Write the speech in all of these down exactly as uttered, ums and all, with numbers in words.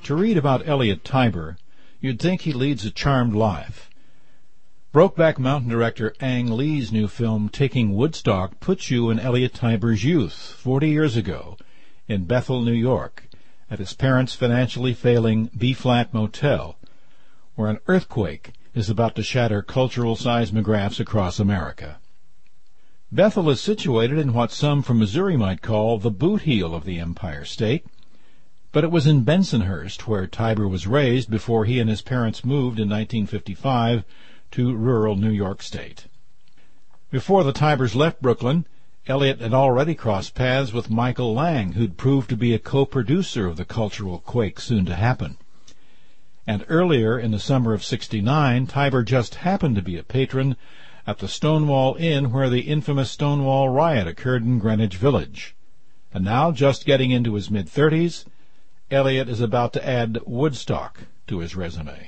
To read about Elliot Tiber, you'd think he leads a charmed life. Brokeback Mountain director Ang Lee's new film Taking Woodstock puts you in Elliot Tiber's youth, forty years ago, in Bethel, New York, at his parents' financially failing B-flat motel, where an earthquake is about to shatter cultural seismographs across America. Bethel is situated in what some from Missouri might call the boot heel of the Empire State, but it was in Bensonhurst where Tiber was raised before he and his parents moved in nineteen fifty-five to rural New York State. Before the Tibers left Brooklyn, Elliot had already crossed paths with Michael Lang, who'd proved to be a co-producer of the cultural quake soon to happen. And earlier, in the summer of sixty-nine, Tiber just happened to be a patron at the Stonewall Inn where the infamous Stonewall riot occurred in Greenwich Village. And now, just getting into his mid-thirties, Elliot is about to add Woodstock to his resume.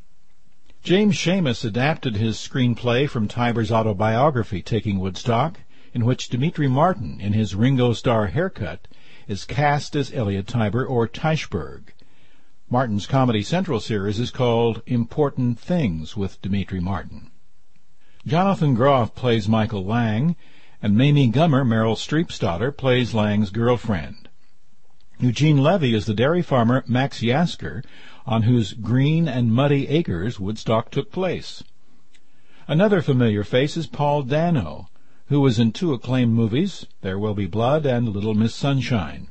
James Schamus adapted his screenplay from Tiber's autobiography, Taking Woodstock, in which Demetri Martin, in his Ringo Starr haircut, is cast as Elliot Tiber, or Teichberg. Martin's Comedy Central series is called Important Things with Demetri Martin. Jonathan Groff plays Michael Lang, and Mamie Gummer, Meryl Streep's daughter, plays Lang's girlfriend. Eugene Levy is the dairy farmer Max Yasker, on whose green and muddy acres Woodstock took place. Another familiar face is Paul Dano, who was in two acclaimed movies, There Will Be Blood and Little Miss Sunshine.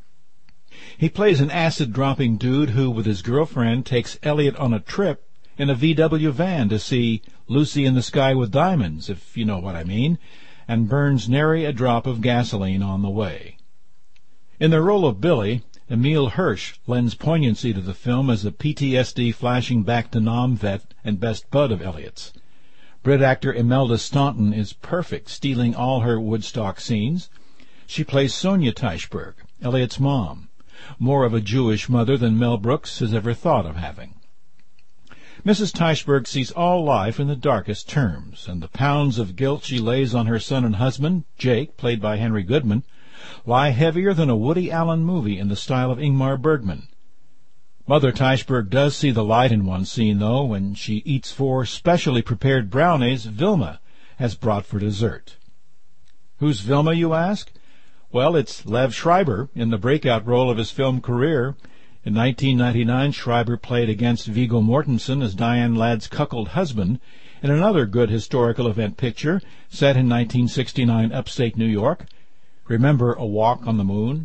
He plays an acid-dropping dude who, with his girlfriend, takes Elliot on a trip in a V W van to see Lucy in the Sky with Diamonds, if you know what I mean, and burns nary a drop of gasoline on the way. In the role of Billy, Emile Hirsch lends poignancy to the film as a P T S D flashing back to Nam vet and best bud of Elliot's. Brit actor Imelda Staunton is perfect, stealing all her Woodstock scenes. She plays Sonia Teichberg, Elliot's mom, more of a Jewish mother than Mel Brooks has ever thought of having. Missus Teichberg sees all life in the darkest terms, and the pounds of guilt she lays on her son and husband, Jake, played by Henry Goodman, lie heavier than a Woody Allen movie in the style of Ingmar Bergman. Mother Teichberg does see the light in one scene, though, when she eats four specially prepared brownies Vilma has brought for dessert. Who's Vilma, you ask? Well, it's Lev Schreiber in the breakout role of his film career. In nineteen ninety-nine, Schreiber played against Viggo Mortensen as Diane Ladd's cuckold husband in another good historical event picture set in nineteen sixty-nine upstate New York. Remember A Walk on the Moon?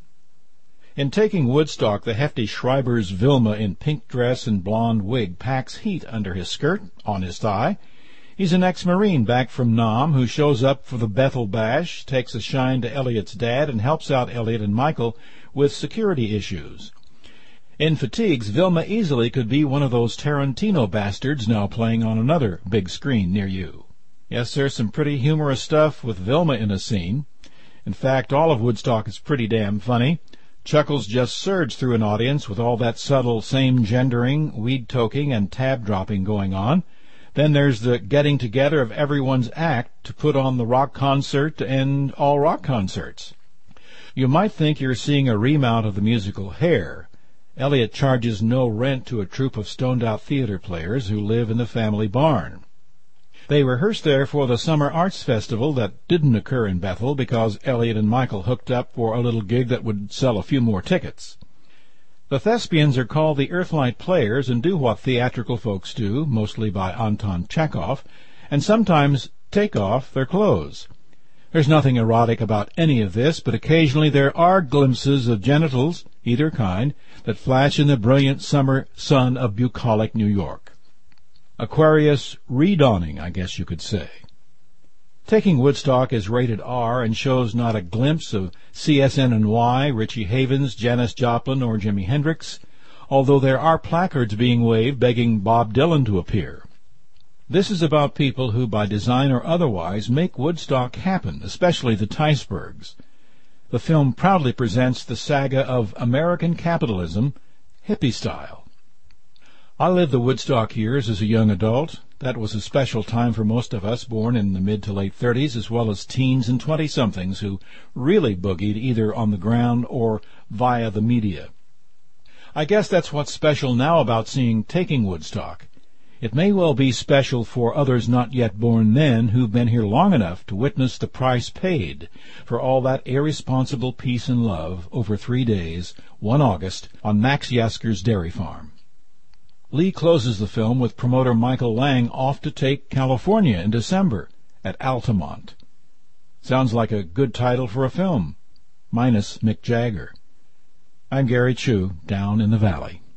In Taking Woodstock, the hefty Schreiber's Vilma in pink dress and blonde wig packs heat under his skirt, on his thigh. He's an ex-Marine back from Nam who shows up for the Bethel Bash, takes a shine to Elliot's dad, and helps out Elliot and Michael with security issues. In Fatigues, Vilma easily could be one of those Tarantino bastards now playing on another big screen near you. Yes, there's some pretty humorous stuff with Vilma in a scene. In fact, all of Woodstock is pretty damn funny. Chuckles just surge through an audience with all that subtle same-gendering, weed-toking, and tab-dropping going on. Then there's the getting together of everyone's act to put on the rock concert to end all rock concerts. You might think you're seeing a remount of the musical Hair. Elliot charges no rent to a troupe of stoned-out theater players who live in the family barn. They rehearsed there for the Summer Arts Festival that didn't occur in Bethel because Elliot and Michael hooked up for a little gig that would sell a few more tickets. The Thespians are called the Earthlight Players and do what theatrical folks do, mostly by Anton Chekhov, and sometimes take off their clothes. There's nothing erotic about any of this, but occasionally there are glimpses of genitals, either kind, that flash in the brilliant summer sun of bucolic New York. Aquarius redawning, I guess you could say. Taking Woodstock is rated R and shows not a glimpse of C S N N Y, Richie Havens, Janis Joplin, or Jimi Hendrix, although there are placards being waved begging Bob Dylan to appear. This is about people who, by design or otherwise, make Woodstock happen, especially the Teichbergs. The film proudly presents the saga of American capitalism, hippie style. I lived the Woodstock years as a young adult. That was a special time for most of us born in the mid to late thirties, as well as teens and twenty-somethings who really boogied either on the ground or via the media. I guess that's what's special now about seeing Taking Woodstock. It may well be special for others not yet born then who've been here long enough to witness the price paid for all that irresponsible peace and love over three days, one August, on Max Yasker's dairy farm. Lee closes the film with promoter Michael Lang off to take California in December at Altamont. Sounds like a good title for a film, minus Mick Jagger. I'm Gary Chu, down in the valley.